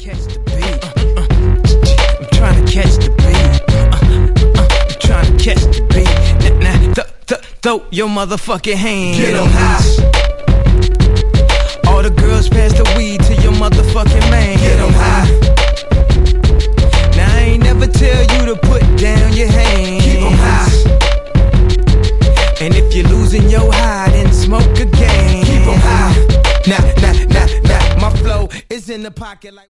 catch the beat. I'm trying to catch the beat. I'm trying to catch the beat. Now, throw your motherfucking hands. Get 'em high. All the girls pass the weed to your motherfucking man. Get 'em high. Now I ain't never tell you to put down your hands. Keep 'em high. And if you're losing your high, then smoke again. Keep 'em high. Nah, my flow is in the pocket like